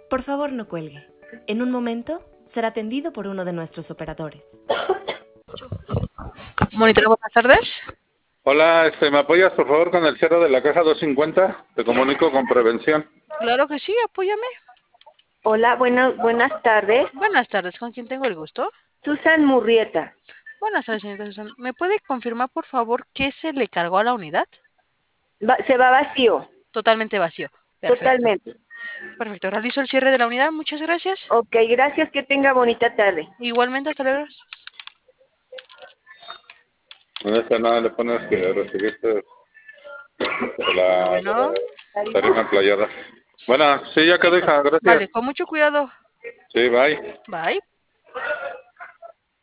Por favor, no cuelgue. En un momento será atendido por uno de nuestros operadores. Monitor, buenas tardes. Hola, ¿me apoyas por favor con el cierre de la caja 250? Te comunico con prevención. Claro que sí, apóyame. Hola, buenas tardes. Buenas tardes, ¿con quién tengo el gusto? Susan Murrieta. Buenas tardes, señorita Susan. ¿Me puede confirmar, por favor, qué se le cargó a la unidad? Se va vacío. Totalmente vacío. Perfecto. Totalmente. Perfecto. Realizo el cierre de la unidad. Muchas gracias. Ok, gracias. Que tenga bonita tarde. Igualmente, hasta luego. En esta nada le pones que recibiste Bueno. la tarima emplayada. Bueno, sí, ya quedó, hija, gracias. Vale, con mucho cuidado. Sí, bye. Bye.